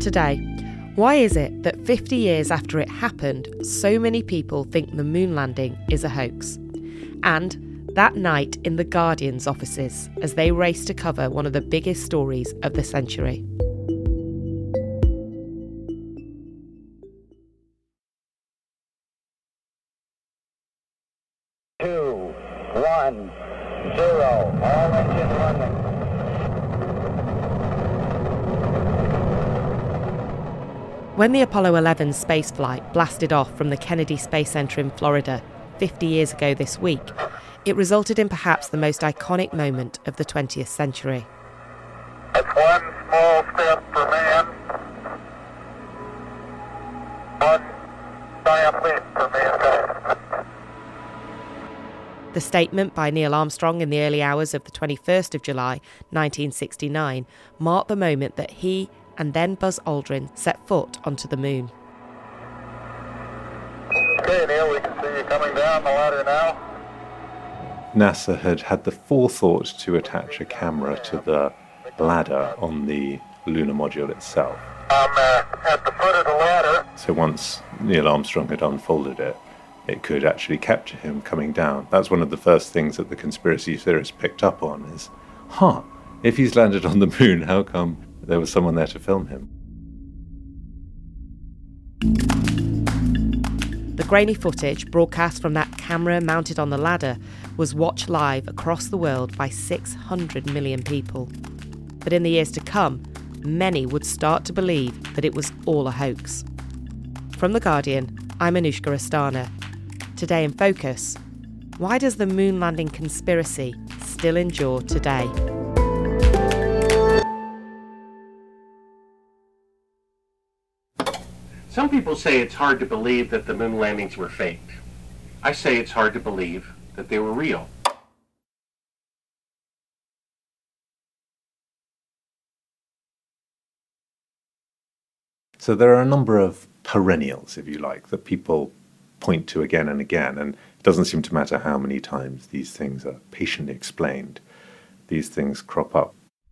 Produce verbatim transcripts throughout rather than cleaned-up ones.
today, why is it that fifty years after it happened, so many people think the moon landing is a hoax? And that night in the Guardian's offices as they race to cover one of the biggest stories of the century. Two, one, zero, all engine running. When the Apollo eleven spaceflight blasted off from the Kennedy Space Center in Florida fifty years ago this week, it resulted in perhaps the most iconic moment of the twentieth century. It's one small step for man, one giant leap for mankind. The statement by Neil Armstrong in the early hours of the twenty-first of July, nineteen sixty-nine, marked the moment that he and then Buzz Aldrin set foot onto the moon. Okay, Neil, we can see you coming down the ladder now. NASA had had the forethought to attach a camera to the ladder on the lunar module itself. I'm uh, at the foot of the ladder. So once Neil Armstrong had unfolded it, it could actually capture him coming down. That's one of the first things that the conspiracy theorists picked up on is, huh, if he's landed on the moon, how come there was someone there to film him? The grainy footage broadcast from that camera mounted on the ladder was watched live across the world by six hundred million people. But in the years to come, many would start to believe that it was all a hoax. From The Guardian, I'm Anushka Astana. Today in Focus, why does the moon landing conspiracy still endure today? Some people say it's hard to believe that the moon landings were faked. I say it's hard to believe that they were real. So there are a number of perennials, if you like, that people point to again and again, and it doesn't seem to matter how many times these things are patiently explained. These things crop up.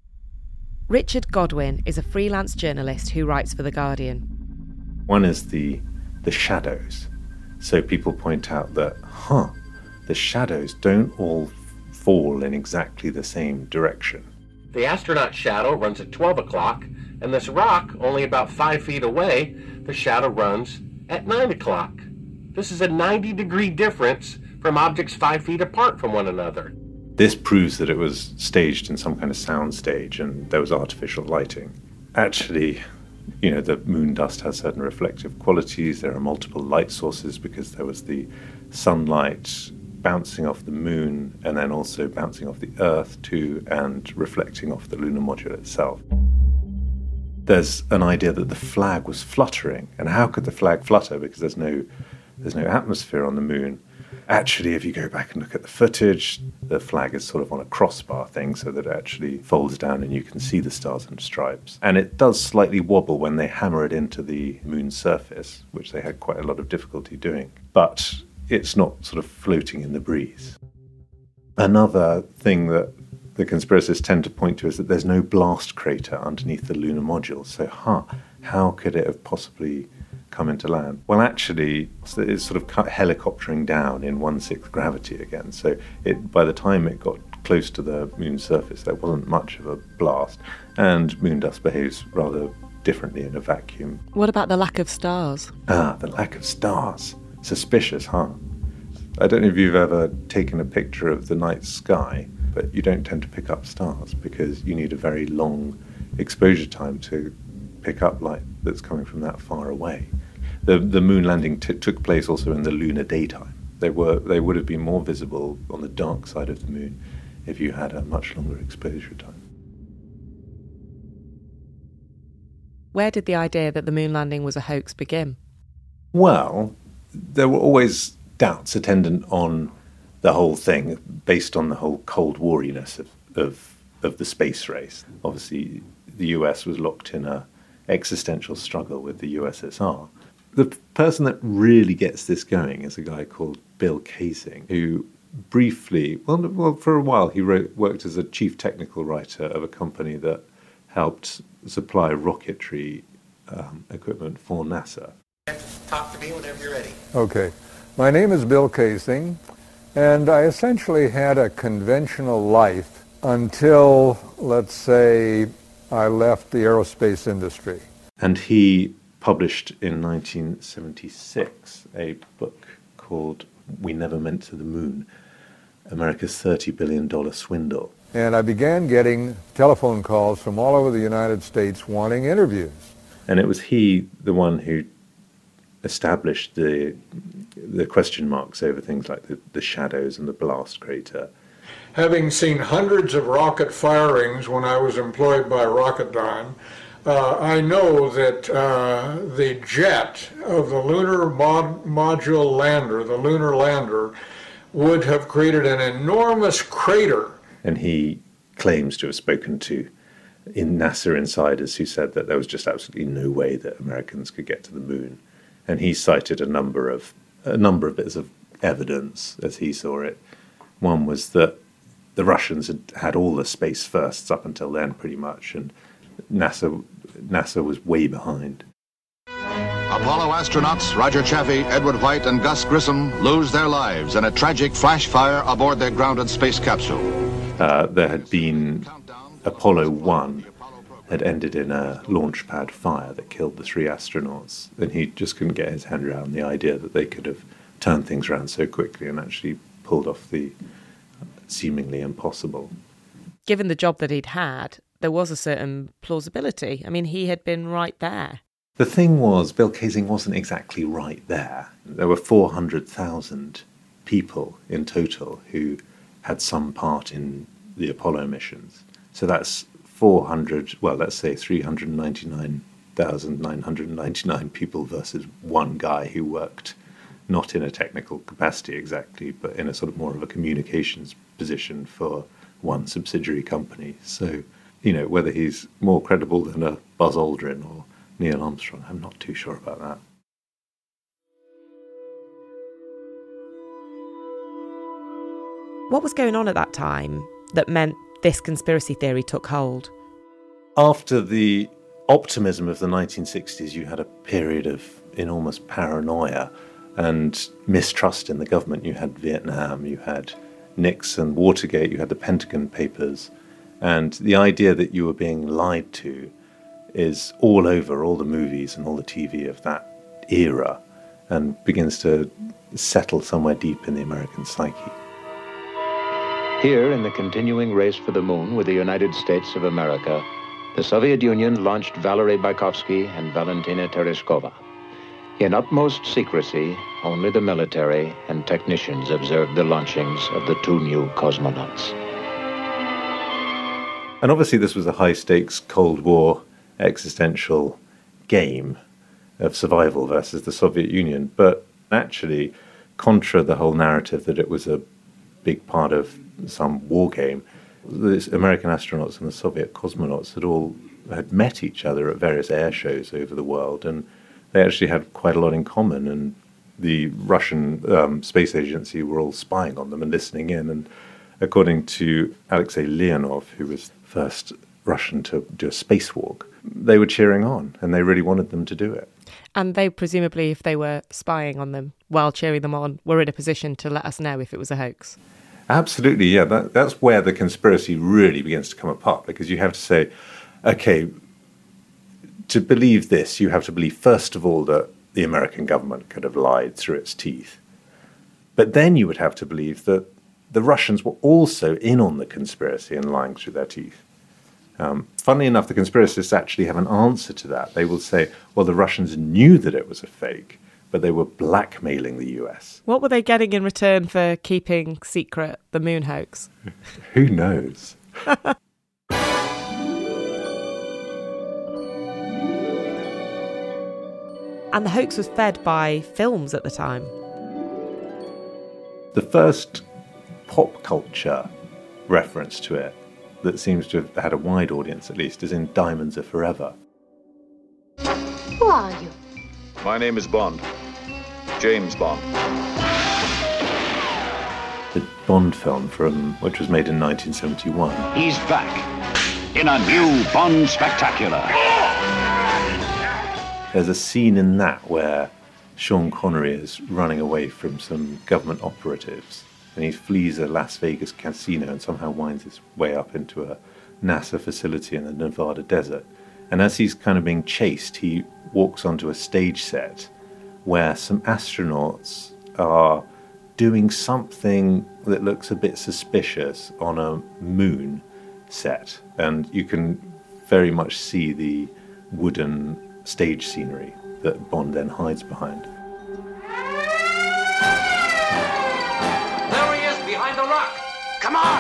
Richard Godwin is a freelance journalist who writes for The Guardian. One is the the shadows. So people point out that, huh, the shadows don't all fall in exactly the same direction. The astronaut shadow runs at twelve o'clock, and this rock, only about five feet away, the shadow runs at nine o'clock. This is a ninety degree difference from objects five feet apart from one another. This proves that it was staged in some kind of sound stage and there was artificial lighting. Actually, you know, the moon dust has certain reflective qualities. There are multiple light sources because there was the sunlight bouncing off the moon and then also bouncing off the Earth too and reflecting off the lunar module itself. There's an idea that the flag was fluttering. And how could the flag flutter? Because there's no there's no atmosphere on the moon. Actually, if you go back and look at the footage, the flag is sort of on a crossbar thing so that it actually folds down and you can see the stars and stripes. And it does slightly wobble when they hammer it into the moon's surface, which they had quite a lot of difficulty doing. But it's not sort of floating in the breeze. Another thing that the conspiracists tend to point to is that there's no blast crater underneath the lunar module. So, huh, how could it have possibly come into land? Well, actually, it's sort of helicoptering down in one-sixth gravity again. So it, by the time it got close to the moon's surface, there wasn't much of a blast. And moon dust behaves rather differently in a vacuum. What about the lack of stars? Ah, the lack of stars. Suspicious, huh? I don't know if you've ever taken a picture of the night sky, but you don't tend to pick up stars because you need a very long exposure time to pick up light that's coming from that far away. The the moon landing t- took place also in the lunar daytime. They were they would have been more visible on the dark side of the moon if you had a much longer exposure time. Where did the idea that the moon landing was a hoax begin? Well, there were always doubts attendant on the whole thing based on the whole Cold War-iness of, of, of the space race. Obviously, the U S was locked in a existential struggle with the U S S R. The person that really gets this going is a guy called Bill Kaysing, who briefly, well, well for a while, he wrote, worked as a chief technical writer of a company that helped supply rocketry um, equipment for NASA. Talk to me whenever you're ready. Okay. My name is Bill Kaysing, and I essentially had a conventional life until, let's say, I left the aerospace industry. And he published in nineteen seventy-six a book called We Never Went to the Moon, America's thirty billion dollars Swindle. And I began getting telephone calls from all over the United States wanting interviews. And it was he, the one who established the the question marks over things like the, the shadows and the blast crater. Having seen hundreds of rocket firings when I was employed by Rocketdyne, uh, I know that uh, the jet of the lunar mod- module lander, the lunar lander, would have created an enormous crater. And he claims to have spoken to in NASA insiders who said that there was just absolutely no way that Americans could get to the moon. And he cited a number of a number of bits of evidence as he saw it. One was that the Russians had had all the space firsts up until then, pretty much, and NASA NASA was way behind. Apollo astronauts Roger Chaffee, Edward White, and Gus Grissom lose their lives in a tragic flash fire aboard their grounded space capsule. Uh, there had been Apollo one had ended in a launch pad fire that killed the three astronauts, and he just couldn't get his head around the idea that they could have turned things around so quickly and actually pulled off the seemingly impossible. Given the job that he'd had, there was a certain plausibility. I mean, he had been right there. The thing was, Bill Kaysing wasn't exactly right there. There were four hundred thousand people in total who had some part in the Apollo missions. So that's four hundred, well, let's say three hundred ninety-nine thousand nine hundred ninety-nine people versus one guy who worked not in a technical capacity exactly, but in a sort of more of a communications position for one subsidiary company. So, you know, whether he's more credible than a Buzz Aldrin or Neil Armstrong, I'm not too sure about that. What was going on at that time that meant this conspiracy theory took hold? After the optimism of the nineteen sixties, you had a period of enormous paranoia and mistrust in the government. You had Vietnam, you had Nixon, Watergate, you had the Pentagon Papers, and the idea that you were being lied to is all over all the movies and all the T V of that era and begins to settle somewhere deep in the American psyche. Here, in the continuing race for the moon with the United States of America, the Soviet Union launched Valery Bykovsky and Valentina Tereshkova. In utmost secrecy, only the military and technicians observed the launchings of the two new cosmonauts. And obviously this was a high-stakes Cold War existential game of survival versus the Soviet Union, but actually, contra the whole narrative that it was a big part of some war game, the American astronauts and the Soviet cosmonauts had all had met each other at various air shows over the world, and they actually had quite a lot in common, and the Russian um, space agency were all spying on them and listening in, and according to Alexei Leonov, who was first Russian to do a spacewalk, they were cheering on, and they really wanted them to do it. And they presumably, if they were spying on them while cheering them on, were in a position to let us know if it was a hoax. Absolutely, yeah. That, that's where the conspiracy really begins to come apart, because you have to say, okay, to believe this, you have to believe, first of all, that the American government could have lied through its teeth. But then you would have to believe that the Russians were also in on the conspiracy and lying through their teeth. Um, funnily enough, the conspiracists actually have an answer to that. They will say, well, the Russians knew that it was a fake, but they were blackmailing the U S. What were they getting in return for keeping secret the moon hoax? Who knows? And the hoax was fed by films at the time. The first pop culture reference to it that seems to have had a wide audience, at least, is in Diamonds Are Forever. Who are you? My name is Bond. James Bond. The Bond film, from which was made in nineteen seventy-one. He's back in a new Bond spectacular. There's a scene in that where Sean Connery is running away from some government operatives, and he flees a Las Vegas casino and somehow winds his way up into a NASA facility in the Nevada desert. And as he's kind of being chased, he walks onto a stage set where some astronauts are doing something that looks a bit suspicious on a moon set. And you can very much see the wooden stage scenery that Bond then hides behind. There he is, behind the rock. Come on!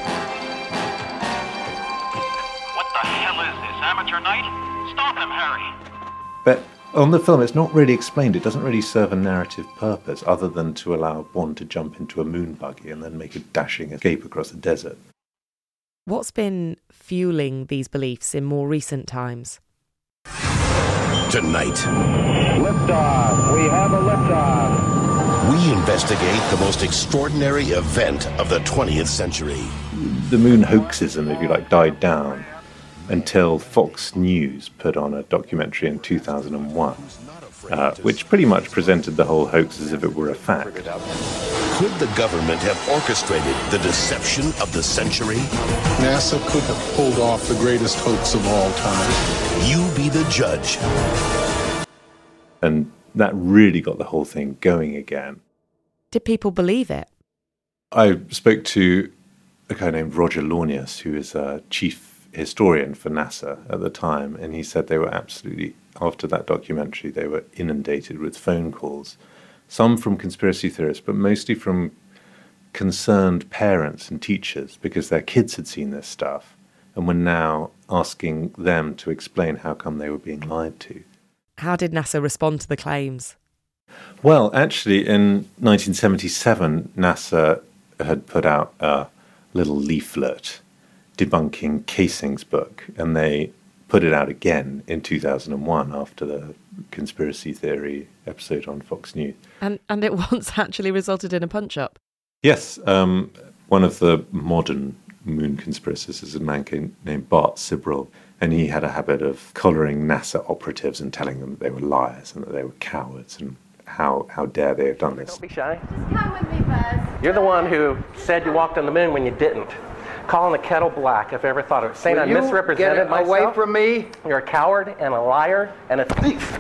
What the hell is this, amateur night? Stop him, Harry. But on the film, it's not really explained. It doesn't really serve a narrative purpose other than to allow Bond to jump into a moon buggy and then make a dashing escape across the desert. What's been fueling these beliefs in more recent times? Tonight, liftoff. We have a liftoff. We investigate the most extraordinary event of the twentieth century. The moon hoaxism, if you like, died down until Fox News put on a documentary in two thousand one, uh, which pretty much presented the whole hoax as if it were a fact. Could the government have orchestrated the deception of the century? NASA could have pulled off the greatest hoax of all time. You be the judge. And that really got the whole thing going again. Did people believe it? I spoke to a guy named Roger Launius, who is a chief historian for NASA at the time, and he said they were absolutely, after that documentary, they were inundated with phone calls. Some from conspiracy theorists, but mostly from concerned parents and teachers because their kids had seen this stuff and were now asking them to explain how come they were being lied to. How did NASA respond to the claims? Well, actually, in nineteen seventy-seven, NASA had put out a little leaflet debunking Casing's book, and they put it out again in two thousand one after the conspiracy theory episode on Fox News. And and it once actually resulted in a punch-up. Yes, um, one of the modern moon conspiracists is a man named Bart Sibrel, and he had a habit of collaring NASA operatives and telling them that they were liars and that they were cowards, and how how dare they have done this. Don't be shy. Just come with me, Buzz. You're the one who said you walked on the moon when you didn't. Calling the kettle black, if I ever thought of it. Saying Will I you misrepresented get myself. away from me? You're a coward and a liar and a thief.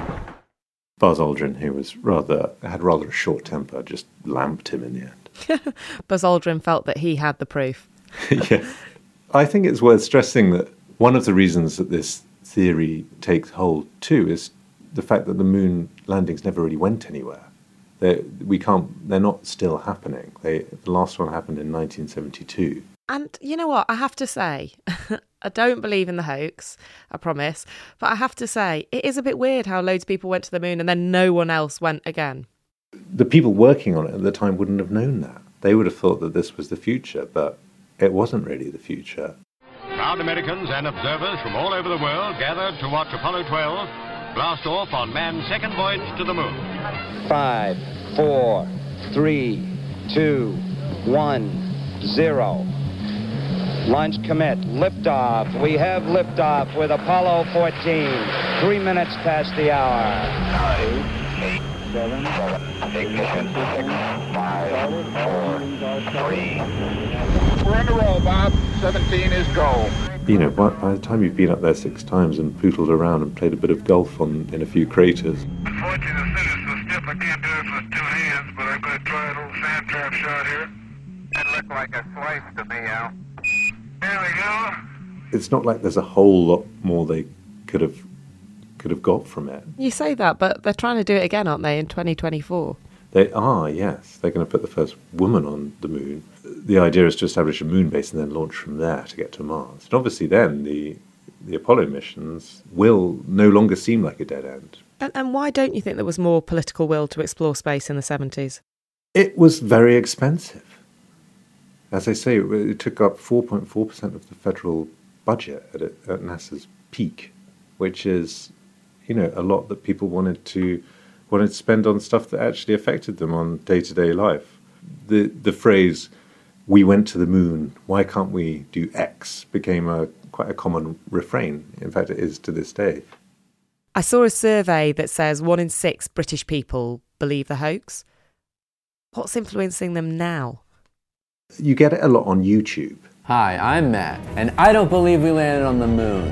Buzz Aldrin, who was rather had rather a short temper, just lamped him in the end. Buzz Aldrin felt that he had the proof. Yeah. I think it's worth stressing that one of the reasons that this theory takes hold too is the fact that the moon landings never really went anywhere. They we can't. They're not still happening. They the last one happened in nineteen seventy-two. And you know what? I have to say, I don't believe in the hoax, I promise. But I have to say, it is a bit weird how loads of people went to the moon and then no one else went again. The people working on it at the time wouldn't have known that. They would have thought that this was the future, but it wasn't really the future. Proud Americans and observers from all over the world gathered to watch Apollo twelve blast off on man's second voyage to the moon. Five, four, three, two, one, zero. Launch commit. Liftoff. We have liftoff with Apollo fourteen. Three minutes past the hour. Eight, seven, ignition, five, four, three. We're on the roll, Bob. seventeen is go. You know, by, by the time you've been up there six times and pootled around and played a bit of golf on in a few craters. Unfortunately, the city's so stiff I can't do it with two hands, but I'm going to try a little sand trap shot here. That looked like a slice to me, Al. There we go. It's not like there's a whole lot more they could have could have got from it. You say that, but they're trying to do it again, aren't they, in twenty twenty-four? They are, yes. They're going to put the first woman on the moon. The idea is to establish a moon base and then launch from there to get to Mars. And obviously then the the Apollo missions will no longer seem like a dead end. And, and why don't you think there was more political will to explore space in the seventies? It was very expensive. As I say, it, it took up four point four percent of the federal budget at, it, at NASA's peak, which is, you know, a lot that people wanted to wanted to spend on stuff that actually affected them on day-to-day life. The the phrase, "we went to the moon, why can't we do X?" became a quite a common refrain. In fact, it is to this day. I saw a survey that says one in six British people believe the hoax. What's influencing them now? You get it a lot on YouTube. Hi, I'm Matt, and I don't believe we landed on the moon.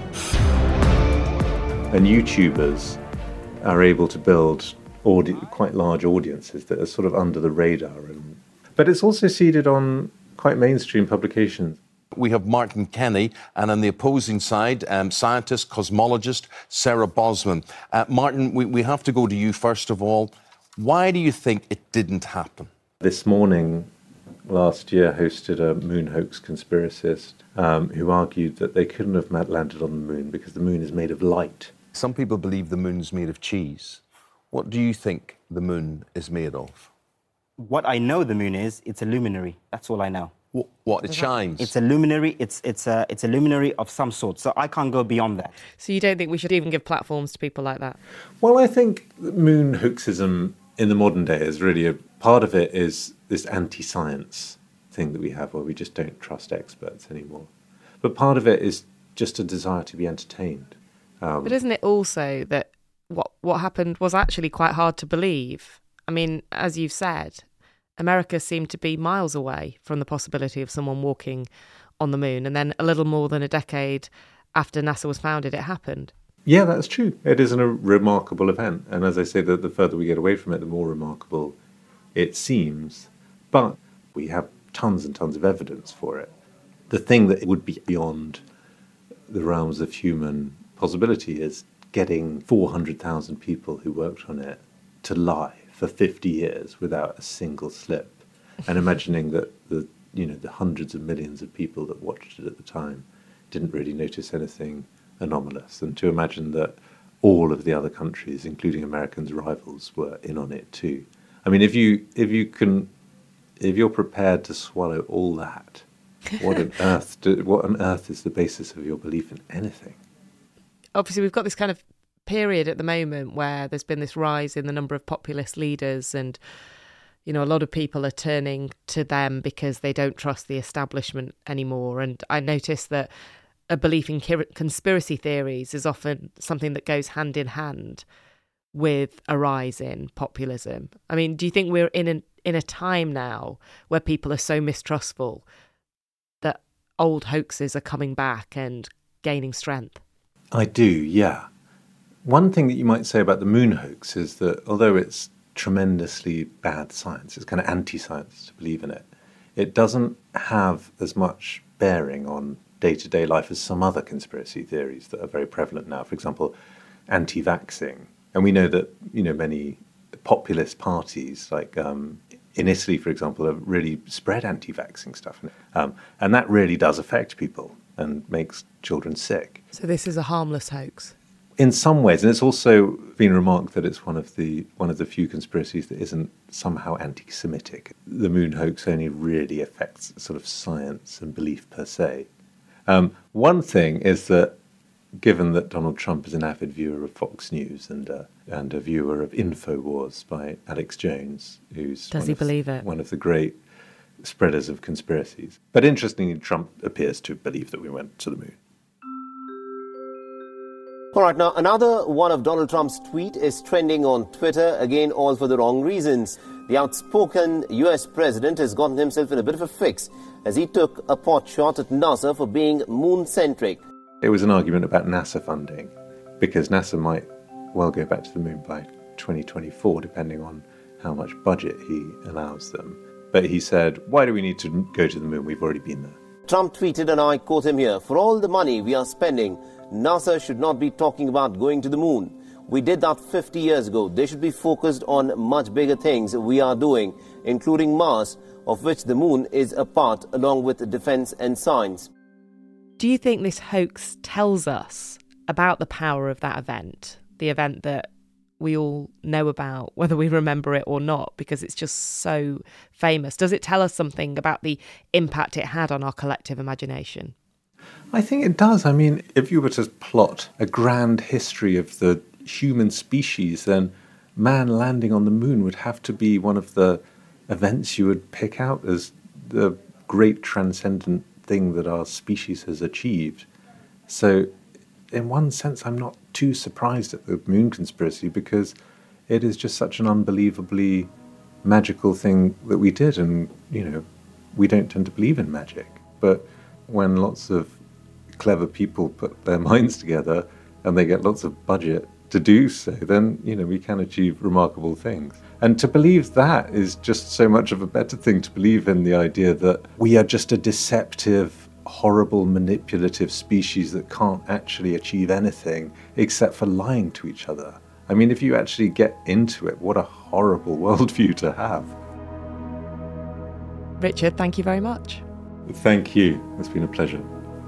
And YouTubers are able to build audi- quite large audiences that are sort of under the radar. And, but it's also seeded on quite mainstream publications. We have Martin Kenny, and on the opposing side, um, scientist, cosmologist Sarah Bosman. Uh, Martin, we, we have to go to you first of all. Why do you think it didn't happen? This morning, last year, hosted a moon hoax conspiracist um, who argued that they couldn't have landed on the moon because the moon is made of light. Some people believe the moon's made of cheese. What do you think the moon is made of? What I know the moon is, it's a luminary. That's all I know. What? what it shines? It's a luminary. It's it's a it's a luminary of some sort. So I can't go beyond that. So you don't think we should even give platforms to people like that? Well, I think moon hoaxism in the modern day is really a part of it is this anti-science thing that we have where we just don't trust experts anymore. But part of it is just a desire to be entertained. Um, but isn't it also that what what happened was actually quite hard to believe? I mean, as you've said, America seemed to be miles away from the possibility of someone walking on the moon. And then a little more than a decade after NASA was founded, it happened. Yeah, that's true. It is a remarkable event. And as I say, the, the further we get away from it, the more remarkable it seems. But we have tons and tons of evidence for it. The thing that would be beyond the realms of human possibility is getting four hundred thousand people who worked on it to lie for fifty years without a single slip, and imagining that the you know the hundreds of millions of people that watched it at the time didn't really notice anything anomalous, and to imagine that all of the other countries, including Americans' rivals, were in on it too. I mean, if you if you can, if you're prepared to swallow all that, what on earth? Do, what on earth is the basis of your belief in anything? Obviously, we've got this kind of period at the moment where there's been this rise in the number of populist leaders, and you know a lot of people are turning to them because they don't trust the establishment anymore. And I noticed that a belief in conspiracy theories is often something that goes hand in hand with a rise in populism. I mean, do you think we're in an in a time now where people are so mistrustful that old hoaxes are coming back and gaining strength? I do, yeah. One thing that you might say about the moon hoax is that although it's tremendously bad science, it's kind of anti-science to believe in it, it doesn't have as much bearing on day-to-day life as some other conspiracy theories that are very prevalent now. For example, anti-vaxxing. And we know that, you know, many populist parties, like um, in Italy, for example, have really spread anti-vaxxing stuff. Um, and that really does affect people and makes children sick. So this is a harmless hoax? In some ways, and it's also been remarked that it's one of the one of the few conspiracies that isn't somehow anti-Semitic. The moon hoax only really affects sort of science and belief per se. Um, one thing is that, given that Donald Trump is an avid viewer of Fox News and uh, and a viewer of InfoWars by Alex Jones, who's does one he of, believe it? one of the great spreaders of conspiracies. But interestingly, Trump appears to believe that we went to the moon. All right, now another one of Donald Trump's tweet is trending on Twitter, again all for the wrong reasons. The outspoken U S president has gotten himself in a bit of a fix as he took a pot shot at NASA for being moon-centric. It was an argument about NASA funding, because NASA might well go back to the moon by twenty twenty-four, depending on how much budget he allows them. But he said, why do we need to go to the moon? We've already been there. Trump tweeted, and I quote him here, "For all the money we are spending, NASA should not be talking about going to the moon. We did that fifty years ago. They should be focused on much bigger things we are doing, including Mars, of which the moon is a part, along with defense and science." Do you think this hoax tells us about the power of that event, the event that we all know about, whether we remember it or not, because it's just so famous? Does it tell us something about the impact it had on our collective imagination? I think it does. I mean, if you were to plot a grand history of the human species, then man landing on the moon would have to be one of the events you would pick out as the great transcendent thing that our species has achieved. So in one sense, I'm not too surprised at the moon conspiracy because it is just such an unbelievably magical thing that we did. And, you know, we don't tend to believe in magic. But when lots of clever people put their minds together and they get lots of budget to do so, then, you know, we can achieve remarkable things. And to believe that is just so much of a better thing, to believe in the idea that we are just a deceptive, horrible, manipulative species that can't actually achieve anything except for lying to each other. I mean, if you actually get into it, what a horrible worldview to have. Richard, thank you very much. Thank you. It's been a pleasure.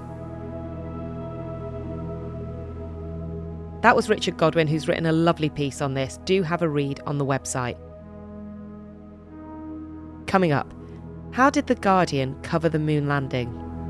That was Richard Godwin, who's written a lovely piece on this. Do have a read on the website. Coming up, how did The Guardian cover the moon landing?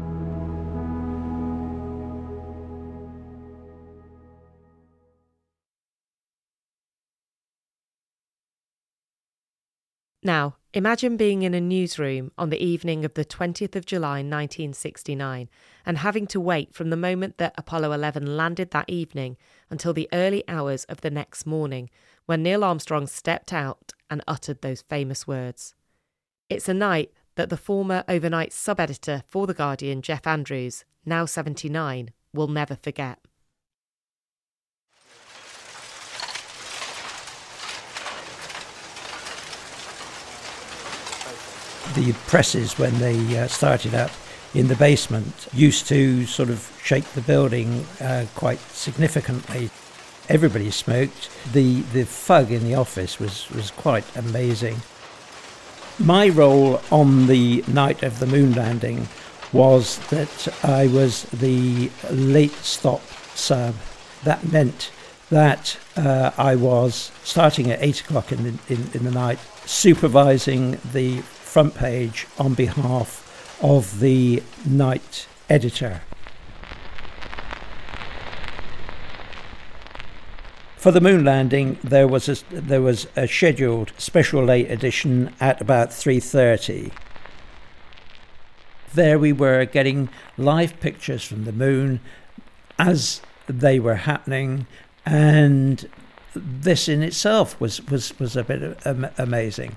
Now, imagine being in a newsroom on the evening of the twentieth of July nineteen sixty-nine and having to wait from the moment that Apollo eleven landed that evening until the early hours of the next morning when Neil Armstrong stepped out and uttered those famous words. It's a night that the former overnight sub-editor for The Guardian, Jeff Andrews, now seventy-nine, will never forget. The presses, when they uh, started up in the basement, used to sort of shake the building uh, quite significantly. Everybody smoked. The the fug in the office was, was quite amazing. My role on the night of the moon landing was that I was the late stop sub. That meant that uh, I was starting at eight o'clock in the, in, in the night, supervising the front page on behalf of the night editor. For the moon landing, there was a, there was a scheduled special late edition at about three thirty. There we were getting live pictures from the moon as they were happening, and this in itself was, was, was a bit am- amazing.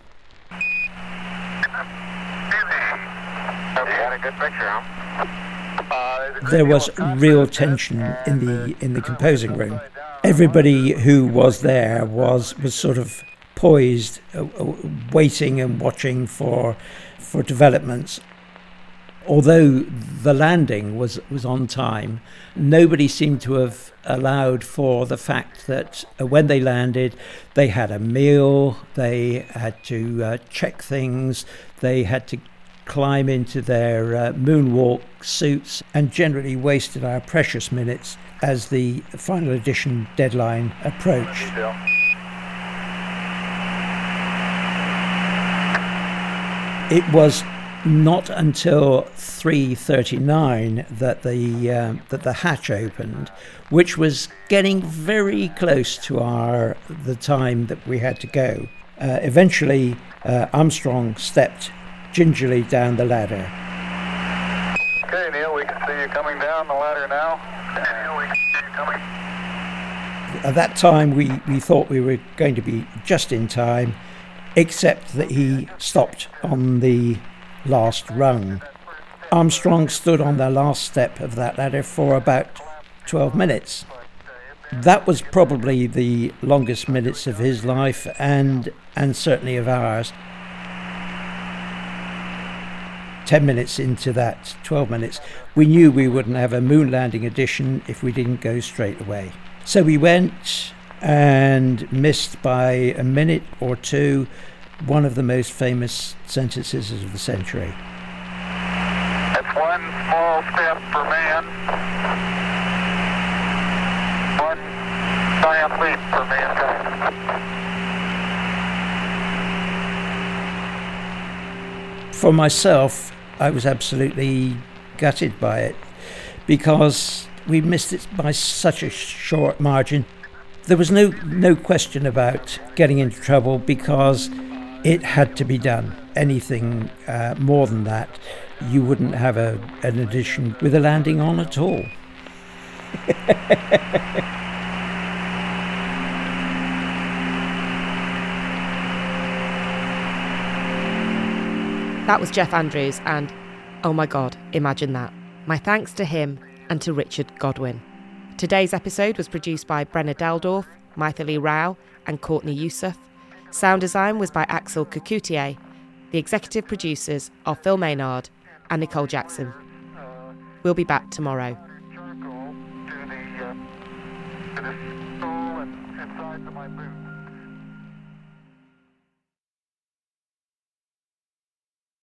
There was real tension in the in the composing room. Everybody who was there was was sort of poised, uh, waiting and watching for for developments. Although the landing was, was on time, nobody seemed to have allowed for the fact that uh, when they landed, they had a meal, they had to uh, check things, they had to climb into their uh, moonwalk suits, and generally wasted our precious minutes as the final edition deadline approached. It was not until three thirty-nine that the uh, that the hatch opened, which was getting very close to our the time that we had to go. Uh, eventually, uh, Armstrong stepped gingerly down the ladder. Okay, Neil, we can see you coming down the ladder now. Okay, Neil, we can see you coming. At that time, we, we thought we were going to be just in time, except that he stopped on the last rung. Armstrong stood on the last step of that ladder for about twelve minutes. That was probably the longest minutes of his life and and certainly of ours. Ten minutes into that twelve minutes, we knew we wouldn't have a moon landing edition if we didn't go straight away. So we went and missed by a minute or two one of the most famous sentences of the century. It's one small step for man, one giant leap for mankind. For myself, I was absolutely gutted by it because we missed it by such a short margin. There was no no question about getting into trouble because it had to be done. Anything uh, more than that, you wouldn't have a, an edition with a landing on at all. That was Jeff Andrews, and oh my God, imagine that. My thanks to him and to Richard Godwin. Today's episode was produced by Brenna Daldorf, Maithili Rao and Courtney Youssef. Sound design was by Axel Kakutier. The executive producers are Phil Maynard and Nicole Jackson. We'll be back tomorrow. To the, uh, to the stall and inside to my boot.